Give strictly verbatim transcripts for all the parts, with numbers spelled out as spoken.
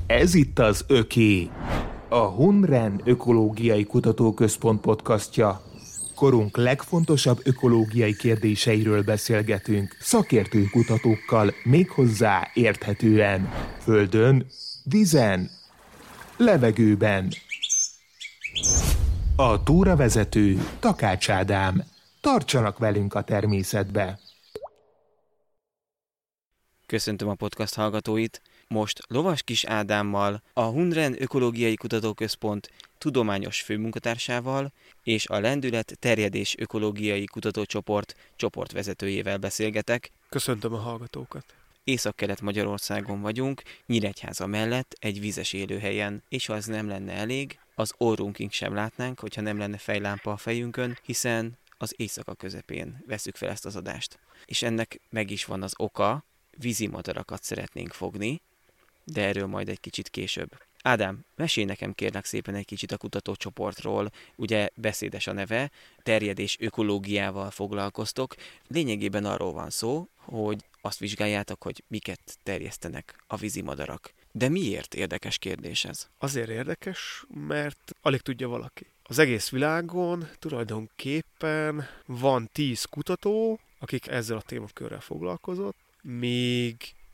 Ez itt az Öké, a Hunren Ökológiai Kutatóközpont podcastja. Korunk legfontosabb ökológiai kérdéseiről beszélgetünk szakértő kutatókkal, méghozzá érthetően. Földön, vízen, levegőben. A túravezető Takács Ádám. Tartsanak velünk a természetbe! Köszöntöm a podcast hallgatóit! Most Lovaskis Ádámmal, a Hunren Ökológiai Kutatóközpont tudományos főmunkatársával és a Lendület Terjedés Ökológiai Kutatócsoport csoportvezetőjével beszélgetek. Köszöntöm a hallgatókat! Észak-Kelet-Magyarországon vagyunk, Nyíregyháza mellett egy vízes élőhelyen, és ha ez nem lenne elég, az orrunkig sem látnánk, hogyha nem lenne fejlámpa a fejünkön, hiszen az éjszaka közepén veszük fel ezt az adást. És ennek meg is van az oka, vízimadarakat szeretnénk fogni, de erről majd egy kicsit később. Ádám, mesélj nekem kérlek szépen egy kicsit a kutatócsoportról, ugye beszédes a neve, terjedés ökológiával foglalkoztok. Lényegében arról van szó, hogy azt vizsgáljátok, hogy miket terjesztenek a vízimadarak. De miért érdekes kérdés ez? Azért érdekes, mert alig tudja valaki. Az egész világon tulajdonképpen van tíz kutató, akik ezzel a témakörrel foglalkozott, míg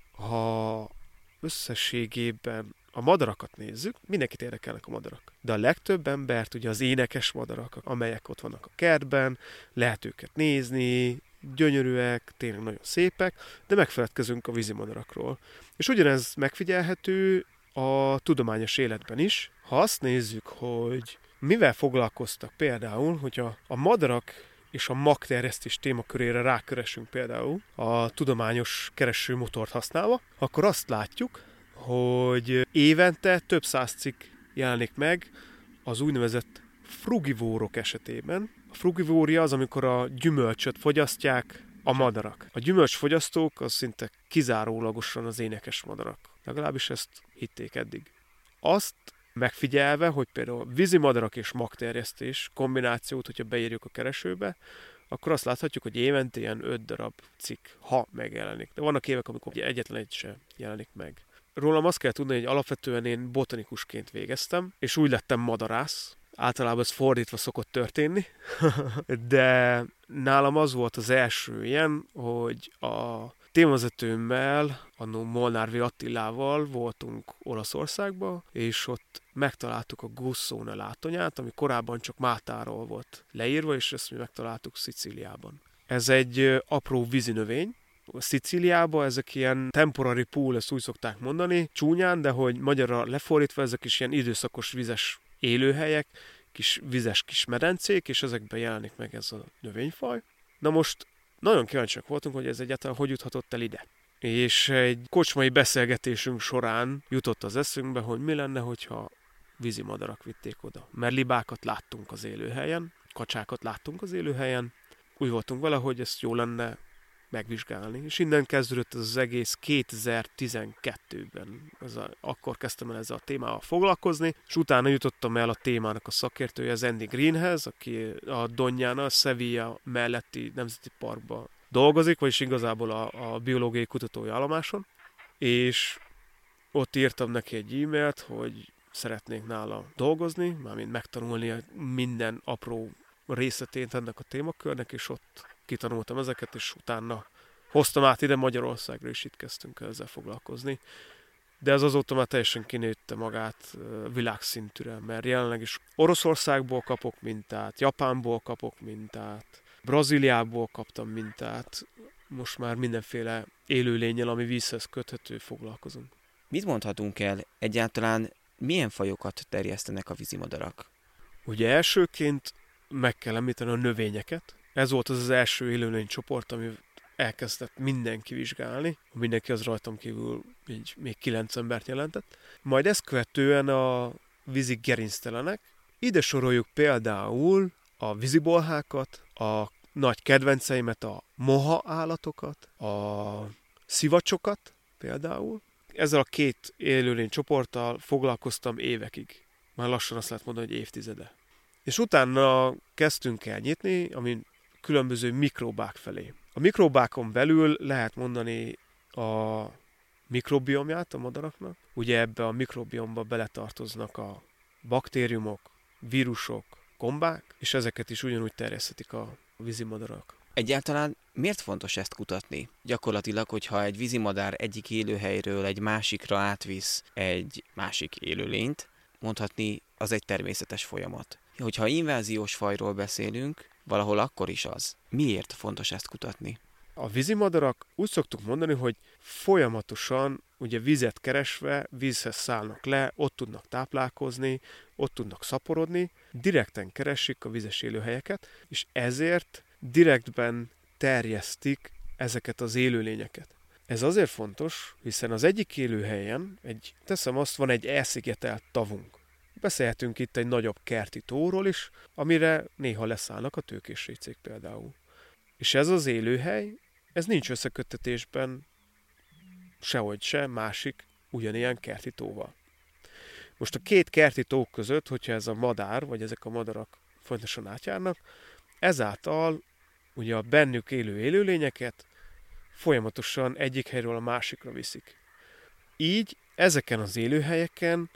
ha összességében a madarakat nézzük, mindenkit érdekelnek a madarak. De a legtöbb embert ugye az énekes madarak, amelyek ott vannak a kertben, lehet őket nézni, gyönyörűek, tényleg nagyon szépek, de megfeledkezünk a vízimadarakról. És ugyanez megfigyelhető a tudományos életben is. Ha azt nézzük, hogy mivel foglalkoztak például, hogyha a madarak és a magterjesztés témakörére rákeresünk például a tudományos keresőmotort használva, akkor azt látjuk, hogy évente több száz cikk jelenik meg az úgynevezett frugivórok esetében. A frugivória az, amikor a gyümölcsöt fogyasztják a madarak. A gyümölcsfogyasztók az szinte kizárólagosan az énekes madarak. Legalábbis ezt hitték eddig. Azt megfigyelve, hogy például vízimadarak és magterjesztés kombinációt, hogyha beírjuk a keresőbe, akkor azt láthatjuk, hogy évente ilyen öt darab cikk, ha megjelenik. De vannak évek, amikor egyetlen egy sem jelenik meg. Rólam azt kell tudni, hogy alapvetően én botanikusként végeztem, és úgy lettem madarász. Általában ez fordítva szokott történni, de nálam az volt az első ilyen, hogy a témavezetőmmel, annó Molnár V. Attilával voltunk Olaszországban, és ott megtaláltuk a Gussone látonyát, ami korábban csak Mátáról volt leírva, és ezt mi megtaláltuk Szicíliában. Ez egy apró vízinövény. Szicíliában ezek ilyen temporary pool, ezt úgy szokták mondani, csúnyán, de hogy magyarra lefordítva ezek is ilyen időszakos vizes élőhelyek, kis vizes kis medencék, és ezekben jelenik meg ez a növényfaj. Na most nagyon kíváncsiak voltunk, hogy ez egyáltalán hogy juthatott el ide. És egy kocsmai beszélgetésünk során jutott az eszünkbe, hogy mi lenne, hogyha vízimadarak vitték oda. Mert libákat láttunk az élőhelyen, kacsákat láttunk az élőhelyen, úgy voltunk vele, hogy ezt jó lenne megvizsgálni. És innen kezdődött ez az egész kétezer-tizenkettőben. Ez a, akkor kezdtem el ezzel a témával foglalkozni, és utána jutottam el a témának a szakértője, az Andy Greenhez, aki a Doñana, a Sevilla melletti nemzeti parkban dolgozik, vagyis igazából a, a biológiai kutatói állomáson, és ott írtam neki egy e-mailt, hogy szeretnék nála dolgozni, mármint megtanulni minden apró részletét ennek a témakörnek, és ott kitanultam ezeket, és utána hoztam át ide Magyarországra, és itt kezdtünk ezzel foglalkozni. De ez azóta már teljesen kinőtte magát világszintűre, mert jelenleg is Oroszországból kapok mintát, Japánból kapok mintát, Brazíliából kaptam mintát, most már mindenféle élőlénnyel, ami vízhez köthető, foglalkozunk. Mit mondhatunk el egyáltalán, milyen fajokat terjesztenek a vízimadarak? Ugye elsőként meg kell említeni a növényeket. Ez volt az az első élőlénycsoport, ami elkezdett mindenki vizsgálni. Mindenki az rajtam kívül így még kilenc embert jelentett. Majd ezt követően a vízi gerinctelenek. Ide soroljuk például a vízibolhákat, a nagy kedvenceimet, a moha állatokat, a szivacsokat például. Ezzel a két élőlénycsoporttal foglalkoztam évekig. Már lassan azt lehet mondani, hogy évtizede. És utána kezdtünk el nyitni, amin különböző mikróbák felé. A mikróbákon belül lehet mondani a mikrobiomját a madaraknak. Ugye ebbe a mikrobiomba beletartoznak a baktériumok, vírusok, gombák, és ezeket is ugyanúgy terjeszthetik a vízimadarak. Egyáltalán miért fontos ezt kutatni? Gyakorlatilag, hogyha egy vízimadár egyik élőhelyről egy másikra átvisz egy másik élőlényt, mondhatni, az egy természetes folyamat. Hogyha inváziós fajról beszélünk, valahol akkor is az. Miért fontos ezt kutatni? A vízimadarak úgy szoktuk mondani, hogy folyamatosan ugye vizet keresve vízhez szállnak le, ott tudnak táplálkozni, ott tudnak szaporodni, direkten keresik a vizes élőhelyeket, és ezért direktben terjesztik ezeket az élőlényeket. Ez azért fontos, hiszen az egyik élőhelyen, egy, teszem azt, van egy elszigetelt tavunk. Beszélhetünk itt egy nagyobb kerti tóról is, amire néha leszállnak a tőkésrécék például. És ez az élőhely, ez nincs összeköttetésben sehogy se másik ugyanilyen kerti tóval. Most a két kerti tó között, hogyha ez a madár, vagy ezek a madarak fontosan átjárnak, ezáltal ugye a bennük élő élőlényeket folyamatosan egyik helyről a másikra viszik. Így ezeken az élőhelyeken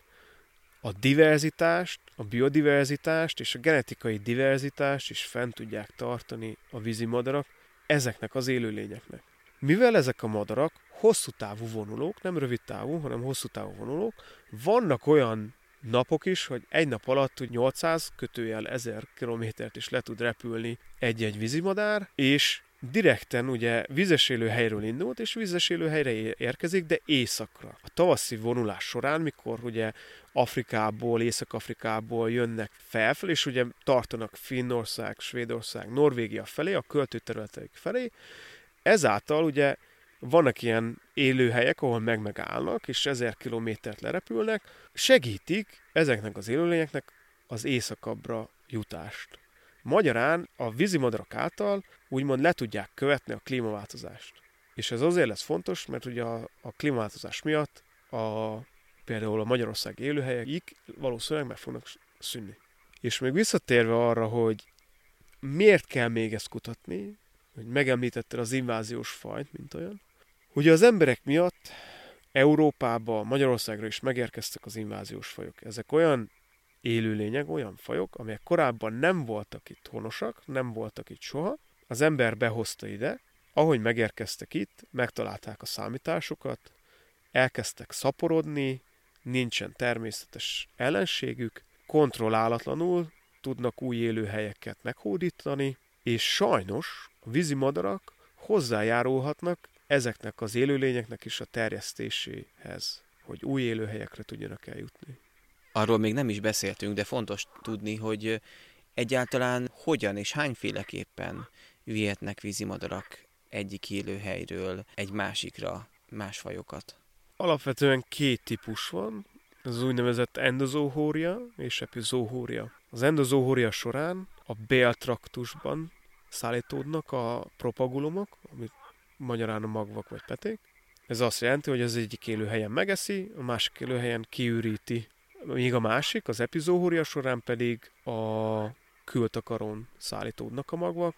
a diverzitást, a biodiverzitást és a genetikai diverzitást is fent tudják tartani a vízimadarak ezeknek az élőlényeknek. Mivel ezek a madarak hosszú távú vonulók, nem rövid távú, hanem hosszú távú vonulók, vannak olyan napok is, hogy egy nap alatt nyolcszáz kötőjel ezer kilométert is le tud repülni egy-egy vízimadár, és direkten ugye vízes élőhelyről indult, és vízes élőhelyre érkezik, de északra. A tavaszi vonulás során, mikor ugye Afrikából, Észak-Afrikából jönnek felfelé, és ugye tartanak Finnország, Svédország, Norvégia felé, a költőterületeik felé, ezáltal ugye vannak ilyen élőhelyek, ahol meg-megállnak, és ezer kilométert lerepülnek, segítik ezeknek az élőlényeknek az északabbra jutást. Magyarán a vízimadarak által úgymond le tudják követni a klímaváltozást. És ez azért lesz fontos, mert ugye a, a klímaváltozás miatt a, például a magyarországi élőhelyek valószínűleg meg fognak szűnni. És még visszatérve arra, hogy miért kell még ezt kutatni, hogy megemlítetted az inváziós fajt, mint olyan. Ugye az emberek miatt Európába, Magyarországra is megérkeztek az inváziós fajok. Ezek olyan élőlények, olyan fajok, amelyek korábban nem voltak itt honosak, nem voltak itt soha. Az ember behozta ide, ahogy megérkeztek itt, megtalálták a számításukat, elkezdtek szaporodni, nincsen természetes ellenségük, kontrollálatlanul tudnak új élőhelyeket meghódítani, és sajnos a vízimadarak hozzájárulhatnak ezeknek az élőlényeknek is a terjesztéséhez, hogy új élőhelyekre tudjanak eljutni. Arról még nem is beszéltünk, de fontos tudni, hogy egyáltalán hogyan és hányféleképpen vihetnek vízimadarak egyik élőhelyről egy másikra más fajokat. Alapvetően két típus van, ez az úgynevezett endozoohória és epizoohória. Az endozoohória során a béltraktusban szállítódnak a propagulumok, amit magyarán a magvak vagy peték. Ez azt jelenti, hogy az egyik élőhelyen megeszi, a másik élőhelyen kiüríti. Míg a másik, az epizoohória során pedig a kültakaron szállítódnak a magvak,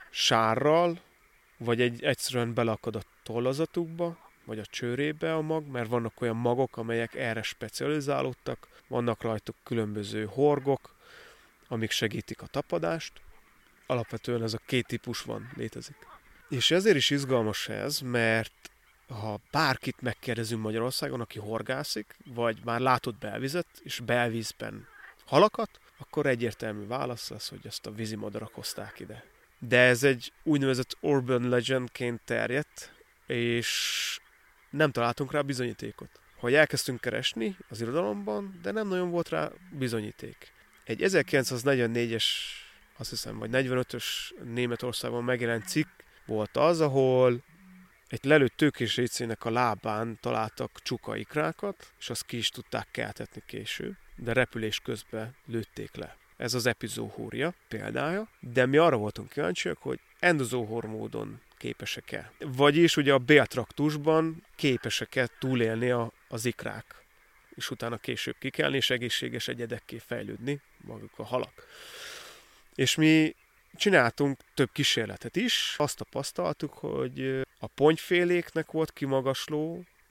sárral, vagy egy, egyszerűen belakad a tollazatukba, vagy a csőrébe a mag, mert vannak olyan magok, amelyek erre specializálódtak, vannak rajtuk különböző horgok, amik segítik a tapadást. Alapvetően ez a két típus van, létezik. És ezért is izgalmas ez, mert ha bárkit megkérdezünk Magyarországon, aki horgászik, vagy már látott belvizet, és belvízben halakat, akkor egyértelmű válasz lesz, hogy ezt a vízimadarak hozták ide. De ez egy úgynevezett urban legendként terjedt, és nem találtunk rá bizonyítékot. Hogy elkezdtünk keresni az irodalomban, de nem nagyon volt rá bizonyíték. Egy ezerkilencszáznegyvennégyes, azt hiszem, vagy negyvenötös Németországban megjelent cikk volt az, ahol egy lelőtt tőkésrécének a lábán találtak csukaikrákat, és azt ki is tudták keltetni később, de repülés közben lőtték le. Ez az epizoohória példája, de mi arra voltunk kíváncsiak, hogy endozoohór módon képesek-e. Vagyis ugye a béltraktusban képesek-e túlélni a, az ikrák, és utána később kikelni, és egészséges egyedekké fejlődni, maguk a halak. És mi csináltunk több kísérletet is, azt tapasztaltuk, hogy a pontyféléknek volt kimagasló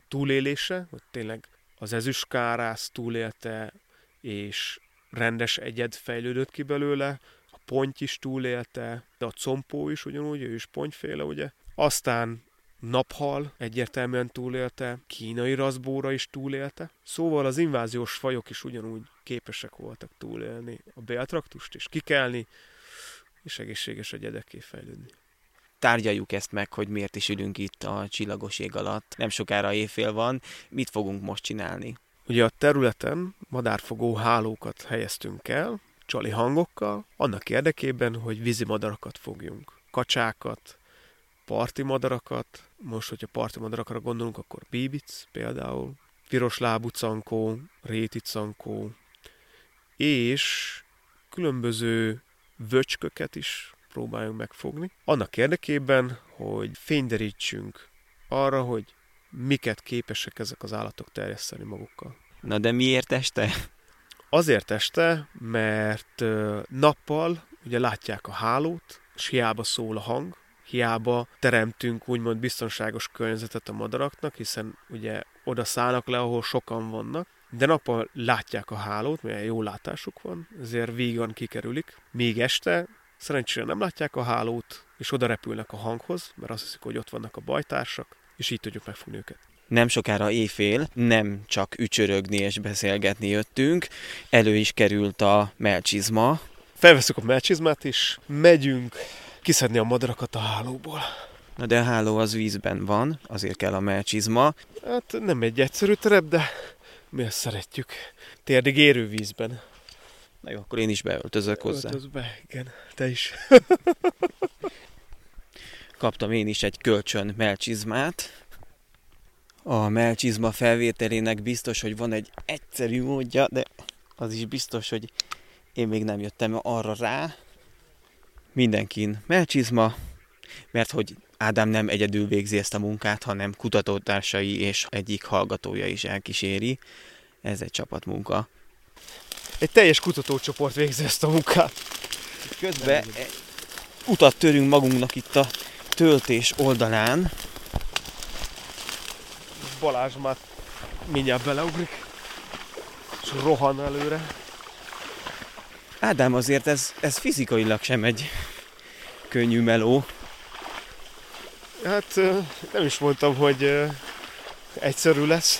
túlélése, hogy tényleg az ezüstkárász túlélte, és rendes egyed fejlődött ki belőle, a ponty is túlélte, de a compó is ugyanúgy, ő is pontyféle, ugye. Aztán naphal egyértelműen túlélte, kínai raszbóra is túlélte. Szóval az inváziós fajok is ugyanúgy képesek voltak túlélni a béltraktust és kikelni, és egészséges egyedekké fejlődni. Tárgyaljuk ezt meg, hogy miért is ülünk itt a csillagos ég alatt. Nem sokára éjfél van, mit fogunk most csinálni? Ugye a területen madárfogó hálókat helyeztünk el, csali hangokkal, annak érdekében, hogy vízi madarakat fogjunk. Kacsákat, parti madarakat, most, hogyha parti madarakra gondolunk, akkor bíbic például, piroslábú cankó, réti cankó, és különböző vöcsköket is próbáljunk megfogni. Annak érdekében, hogy fényderítsünk arra, hogy miket képesek ezek az állatok terjeszteni magukkal. Na de miért este? Azért este, mert nappal ugye látják a hálót, és hiába szól a hang, hiába teremtünk úgymond biztonságos környezetet a madaraknak, hiszen ugye oda szállnak le, ahol sokan vannak, de nappal látják a hálót, mert jó látásuk van, ezért vígan kikerülik. Még este szerencsére nem látják a hálót, és oda repülnek a hanghoz, mert azt hiszik, hogy ott vannak a bajtársak, és így tudjuk megfogni őket. Nem sokára éjfél, nem csak ücsörögni és beszélgetni jöttünk, elő is került a mellcsizma. Felveszünk a mellcsizmát, és megyünk kiszedni a madarakat a hálóból. Na de a háló az vízben van, azért kell a mellcsizma. Hát nem egy egyszerű terep, de mi ezt szeretjük. Térdig érő vízben. Na jó, akkor én is beöltözök hozzá. Öltöz be, igen, te is. Kaptam én is egy kölcsön mellcsizmát. A mellcsizma felvételének biztos, hogy van egy egyszerű módja, de az is biztos, hogy én még nem jöttem arra rá. Mindenkin mellcsizma, mert hogy Ádám nem egyedül végzi ezt a munkát, hanem kutatótársai és egyik hallgatója is elkíséri. Ez egy csapatmunka. Egy teljes kutatócsoport végzi ezt a munkát. Közben utat törünk magunknak itt a töltés oldalán. Balázs már mindjárt beleugrik, és rohan előre. Ádám, azért ez, ez fizikailag sem egy könnyű meló. Hát nem is mondtam, hogy egyszerű lesz.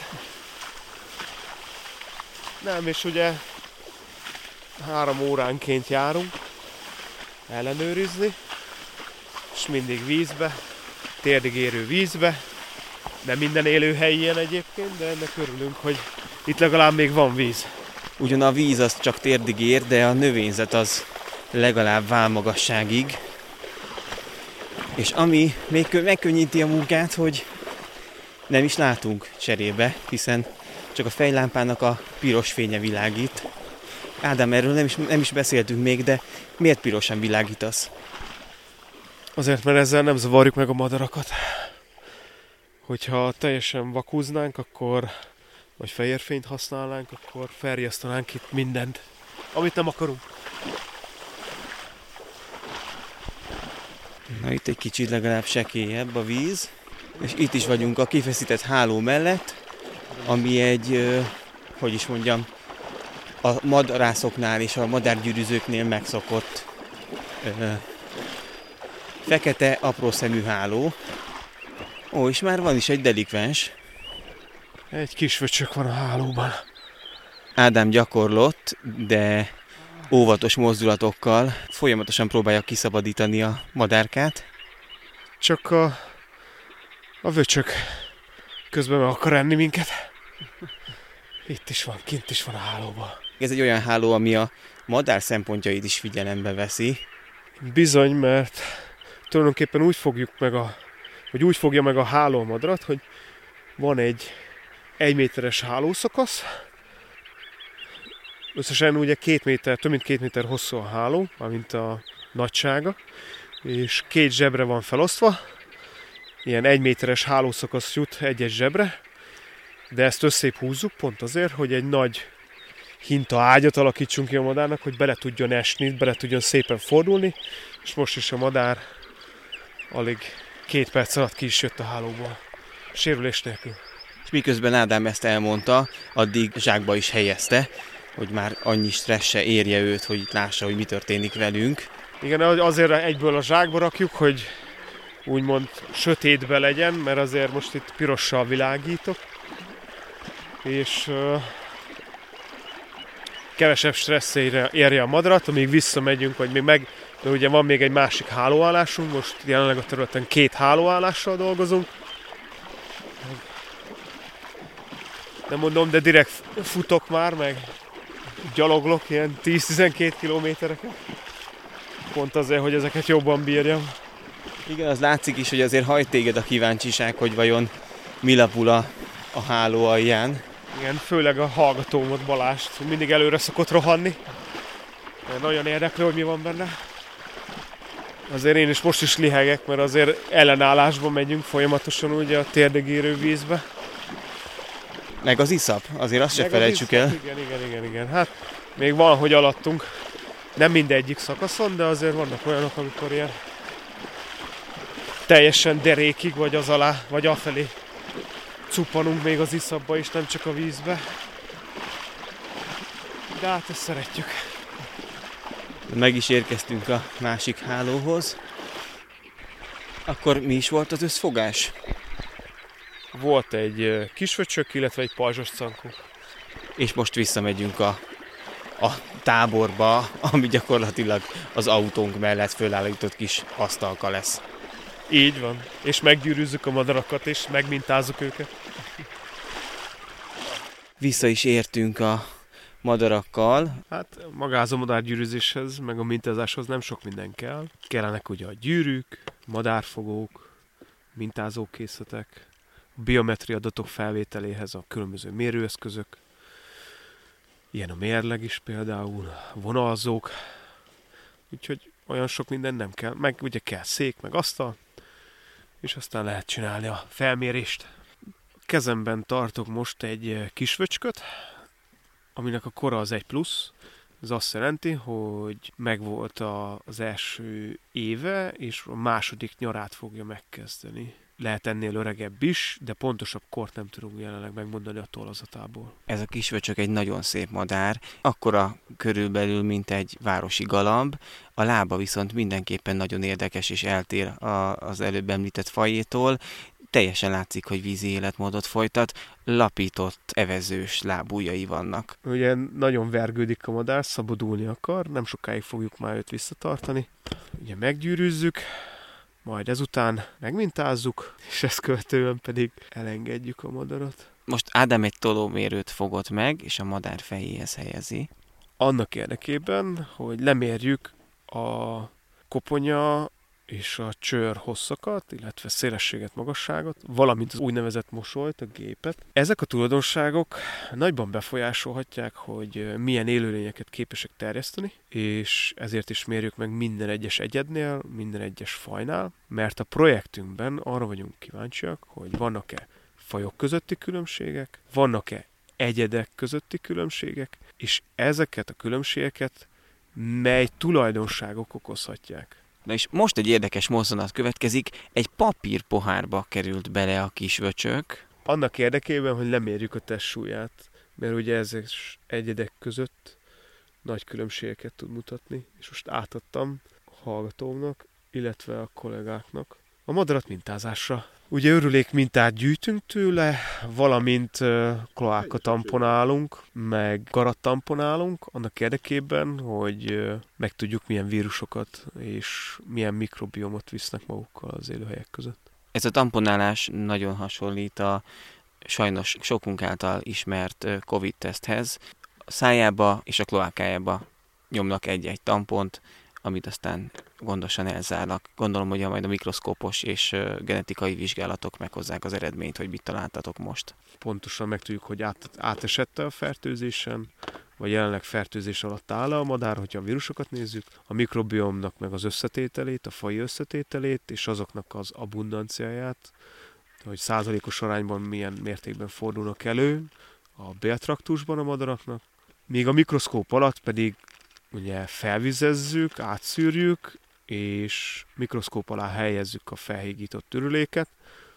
Nem, és ugye három óránként járunk ellenőrizni, és mindig vízbe, térdig érő vízbe. Nem minden élőhely ilyen egyébként, de ennek örülünk, hogy itt legalább még van víz. Ugyan a víz az csak térdig ér, de a növényzet az legalább válmagasságig. És ami még megkönnyíti a munkát, hogy nem is látunk cserébe, hiszen csak a fejlámpának a piros fénye világít. Ádám, erről nem is, nem is beszéltünk még, de miért pirosan világítasz? Azért, mert ezzel nem zavarjuk meg a madarakat. Hogyha teljesen vakúznánk, akkor, vagy fehér fényt használnánk, akkor felriasztanánk itt mindent, amit nem akarunk. Na itt egy kicsit legalább sekélyebb a víz, és itt is vagyunk a kifeszített háló mellett, ami egy, hogy is mondjam, a madarászoknál és a madárgyűrűzőknél megszokott ö, fekete, apró szemű háló. Ó, és már van is egy delikvens. Egy kis vöcsök van a hálóban. Ádám gyakorlott, de óvatos mozdulatokkal folyamatosan próbálja kiszabadítani a madárkát. Csak a, a vöcsök közben meg akar enni minket. Itt is van, kint is van a hálóban. Ez egy olyan háló, ami a madár szempontjait is figyelembe veszi. Bizony, mert tulajdonképpen úgy fogjuk meg a, hogy úgy fogja meg a háló a madarat, hogy van egy egy méteres hálószakasz. Összesen ugye két méter, több mint két méter hosszú a háló, mármint a nagysága, és két zsebre van felosztva. Ilyen egy méteres hálószakasz jut egy-egy zsebre, de ezt összép húzzuk pont azért, hogy egy nagy hinta ágyat alakítsunk ki a madárnak, hogy bele tudjon esni, bele tudjon szépen fordulni, és most is a madár alig két perc alatt ki is jött a hálóból, sérülés nélkül. És miközben Ádám ezt elmondta, addig zsákba is helyezte, hogy már annyi stressz se érje őt, hogy itt lássa, hogy mi történik velünk. Igen, azért egyből a zsákba rakjuk, hogy úgymond sötétbe legyen, mert azért most itt pirossal világítok. És uh, kevesebb stresszére érje a madarat, amíg visszamegyünk, vagy még meg, de ugye van még egy másik hálóállásunk, most jelenleg a területen két hálóállással dolgozunk. Nem mondom, de direkt futok már, meg gyaloglok ilyen tíz-tizenkét kilométereket. Pont azért, hogy ezeket jobban bírjam. Igen, az látszik is, hogy azért hajt téged a kíváncsiság, hogy vajon mi lapul a, a háló alján. Igen, főleg a hallgatómat, Balást, mindig előre szokott rohanni. Nagyon érdeklő, hogy mi van benne. Azért én is most is lihegek, mert azért ellenállásba megyünk folyamatosan ugye a térdegérő vízbe. Meg az iszap, azért azt se felejtsük el. Igen, igen, igen, igen. Hát még van, hogy alattunk. Nem mindegyik szakaszon, de azért vannak olyanok, amikor ilyen teljesen derékig, vagy az alá, vagy afelé cuppanunk még az iszapba is, nem csak a vízbe. De hát ezt szeretjük. Meg is érkeztünk a másik hálóhoz. Akkor mi is volt az összfogás? Volt egy kisvöcsök, illetve egy pajzsos cankó. És most visszamegyünk a, a táborba, ami gyakorlatilag az autónk mellett fölállított kis asztalka lesz. Így van. És meggyűrűzzük a madarakat, és megmintázzuk őket. Vissza is értünk a madarakkal. Hát magához a madárgyűrűzéshez, meg a mintázáshoz nem sok minden kell. Kellenek ugye a gyűrűk, madárfogók, mintázókészletek, a biometri adatok felvételéhez a különböző mérőeszközök, ilyen a mérleg is például, vonalzók, úgyhogy olyan sok minden nem kell. Meg ugye kell szék, meg asztal, és aztán lehet csinálni a felmérést. Kezemben tartok most egy kisvöcsköt, aminek a kora az egy plusz. Ez azt jelenti, hogy megvolt a, az első éve, és a második nyarát fogja megkezdeni. Lehet ennél öregebb is, de pontosabb kort nem tudunk jelenleg megmondani a tollazatából. Ez a kisvöcsök egy nagyon szép madár, akkora körülbelül, mint egy városi galamb. A lába viszont mindenképpen nagyon érdekes és eltér a, az előbb említett fajétól. Teljesen látszik, hogy vízi életmódot folytat, lapított, evezős lábujjai vannak. Ugye nagyon vergődik a madár, szabadulni akar, nem sokáig fogjuk már őt visszatartani. Ugye meggyűrűzzük, majd ezután megmintázzuk, és ezt követően pedig elengedjük a madarat. Most Ádám egy tolómérőt fogott meg, és a madár fejéhez helyezi. Annak érdekében, hogy lemérjük a koponya és a csőr hosszakat, illetve szélességet, magasságot, valamint az úgynevezett mosolyt, a gépet. Ezek a tulajdonságok nagyban befolyásolhatják, hogy milyen élőlényeket képesek terjeszteni, és ezért is mérjük meg minden egyes egyednél, minden egyes fajnál, mert a projektünkben arra vagyunk kíváncsiak, hogy vannak-e fajok közötti különbségek, vannak-e egyedek közötti különbségek, és ezeket a különbségeket mely tulajdonságok okozhatják. Na és most egy érdekes mozzanat következik, egy papír pohárba került bele a kisvöcsök. Annak érdekében, hogy lemérjük a testsúlyát, mert ugye ezek egyedek között nagy különbségeket tud mutatni, és most átadtam a hallgatómnak, illetve a kollégáknak a madarat mintázásra. Ugye örülék mintát gyűjtünk tőle, valamint uh, kloáka tamponálunk, meg garat tamponálunk, annak érdekében, hogy uh, megtudjuk, milyen vírusokat és milyen mikrobiomot visznek magukkal az élőhelyek között. Ez a tamponálás nagyon hasonlít a sajnos sokunk által ismert Covid-teszthez. A szájába és a kloákájába nyomnak egy-egy tampont, amit aztán gondosan elzárnak. Gondolom, hogy majd a mikroszkópos és genetikai vizsgálatok meghozzák az eredményt, hogy mit találtatok most. Pontosan megtudjuk, hogy át, átesette a fertőzésen, vagy jelenleg fertőzés alatt áll a madár, hogyha a vírusokat nézzük, a mikrobiomnak meg az összetételét, a faji összetételét, és azoknak az abundanciáját, hogy százalékos arányban milyen mértékben fordulnak elő a béltraktusban a madaraknak. Míg a mikroszkóp alatt pedig ugye felvizezzük, átszűrjük, és mikroszkóp alá helyezzük a felhígított ürüléket,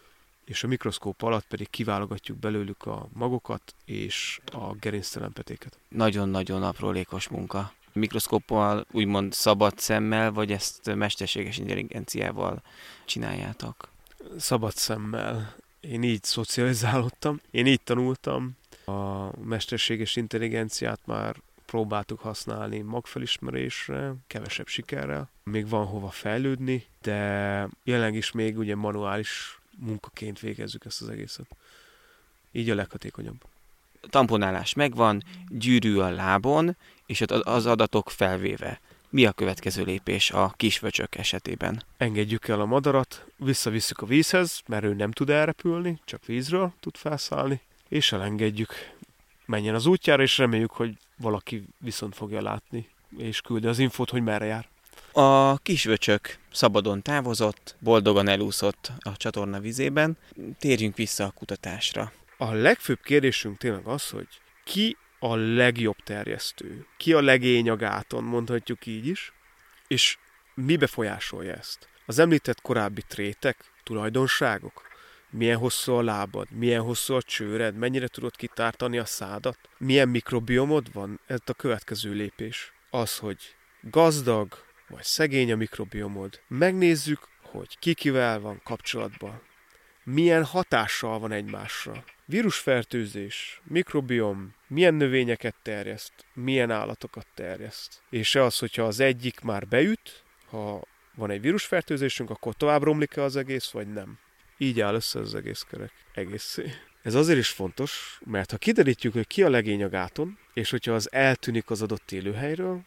és a mikroszkóp alatt pedig kiválogatjuk belőlük a magokat és a gerinctelen petéket. Nagyon-nagyon aprólékos munka. Mikroszkóppal, úgymond szabad szemmel, vagy ezt mesterséges intelligenciával csináljátok? Szabad szemmel. Én így szocializálódtam, én így tanultam. A mesterséges intelligenciát már próbáltuk használni magfelismerésre, kevesebb sikerrel. Még van hova fejlődni, de jelenleg is még ugye manuális munkaként végezzük ezt az egészet. Így a leghatékonyabb. Tamponálás megvan, gyűrű a lábon, és az adatok felvéve. Mi a következő lépés a kisvöcsök esetében? Engedjük el a madarat, visszavisszük a vízhez, mert ő nem tud elrepülni, csak vízről tud felszállni, és elengedjük. Menjen az útjára, és reméljük, hogy valaki viszont fogja látni, és küldi az infót, hogy merre jár. A kisvöcsök szabadon távozott, boldogan elúszott a csatorna vizében. Térjünk vissza a kutatásra. A legfőbb kérdésünk tényleg az, hogy ki a legjobb terjesztő, ki a legény a gáton, mondhatjuk így is, és mi befolyásolja ezt? Az említett korábbi trétek, tulajdonságok, milyen hosszú a lábad, milyen hosszú a csőred, mennyire tudod kitártani a szádat, milyen mikrobiomod van, ez a következő lépés. Az, hogy gazdag vagy szegény a mikrobiomod, megnézzük, hogy ki kivel van kapcsolatban, milyen hatással van egymásra. Vírusfertőzés, mikrobiom, milyen növényeket terjeszt, milyen állatokat terjeszt. És az, hogyha az egyik már beüt, ha van egy vírusfertőzésünk, akkor tovább romlik-e az egész, vagy nem. Így áll össze az egész kerek. Egészé. Ez azért is fontos, mert ha kiderítjük, hogy ki a legény a gáton, és hogyha az eltűnik az adott élőhelyről,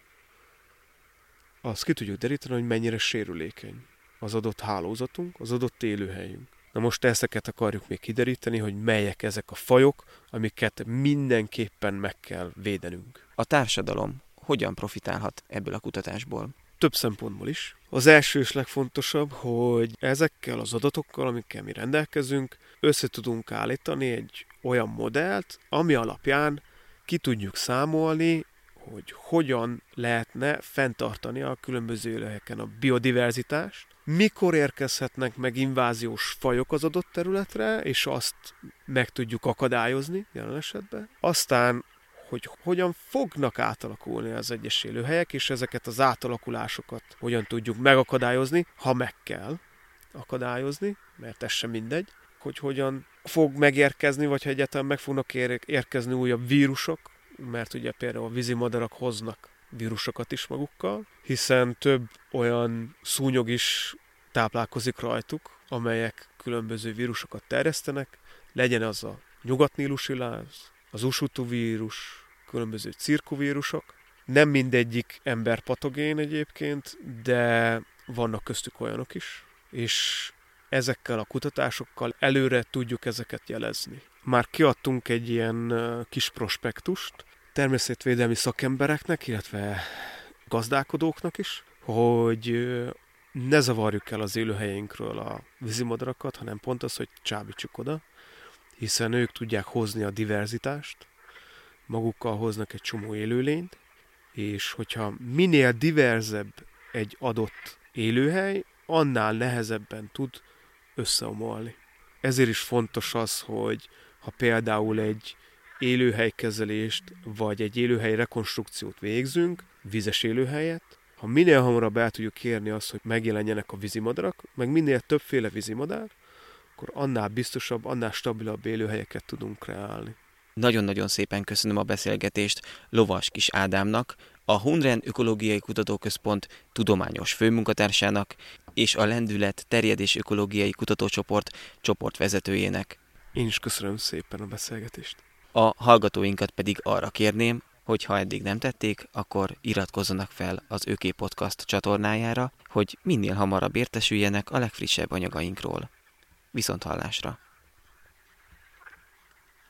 azt ki tudjuk deríteni, hogy mennyire sérülékeny az adott hálózatunk, az adott élőhelyünk. Na most ezeket akarjuk még kideríteni, hogy melyek ezek a fajok, amiket mindenképpen meg kell védenünk. A társadalom hogyan profitálhat ebből a kutatásból? Több szempontból is. Az első és legfontosabb, hogy ezekkel az adatokkal, amikkel mi rendelkezünk, össze tudunk állítani egy olyan modellt, ami alapján ki tudjuk számolni, hogy hogyan lehetne fenntartani a különböző élőhelyeken a biodiverzitást, mikor érkezhetnek meg inváziós fajok az adott területre, és azt meg tudjuk akadályozni jelen esetben. Aztán, hogy hogyan fognak átalakulni az egyes élőhelyek, és ezeket az átalakulásokat hogyan tudjuk megakadályozni, ha meg kell akadályozni, mert ez sem mindegy, hogy hogyan fog megérkezni, vagy ha egyáltalán meg fognak érkezni újabb vírusok, mert ugye például a vízimadarak hoznak vírusokat is magukkal, hiszen több olyan szúnyog is táplálkozik rajtuk, amelyek különböző vírusokat terjesztenek, legyen az a nyugatnílusi láz, az usutu vírus, különböző cirkuvírusok. Nem mindegyik emberpatogén egyébként, de vannak köztük olyanok is, és ezekkel a kutatásokkal előre tudjuk ezeket jelezni. Már kiadtunk egy ilyen kis prospektust természetvédelmi szakembereknek, illetve gazdálkodóknak is, hogy ne zavarjuk el az élőhelyeinkről a vízimadarakat, hanem pont az, hogy csábítsuk oda, hiszen ők tudják hozni a diverzitást, magukkal hoznak egy csomó élőlényt, és hogyha minél diverzebb egy adott élőhely, annál nehezebben tud összeomolni. Ezért is fontos az, hogy ha például egy élőhelykezelést, vagy egy élőhely rekonstrukciót végzünk, vizes élőhelyet, ha minél hamarabb el tudjuk érni azt, hogy megjelenjenek a vízimadarak, meg minél többféle vízimadár, akkor annál biztosabb, annál stabilabb élőhelyeket tudunk kreálni. Nagyon-nagyon szépen köszönöm a beszélgetést Lovas Kis Ádámnak, a Hundren Ökológiai Kutatóközpont tudományos főmunkatársának és a Lendület Terjedés Ökológiai Kutatócsoport csoportvezetőjének. Én is köszönöm szépen a beszélgetést. A hallgatóinkat pedig arra kérném, hogy ha eddig nem tették, akkor iratkozzanak fel az ÖK Podcast csatornájára, hogy minél hamarabb értesüljenek a legfrissebb anyagainkról. Viszonthallásra!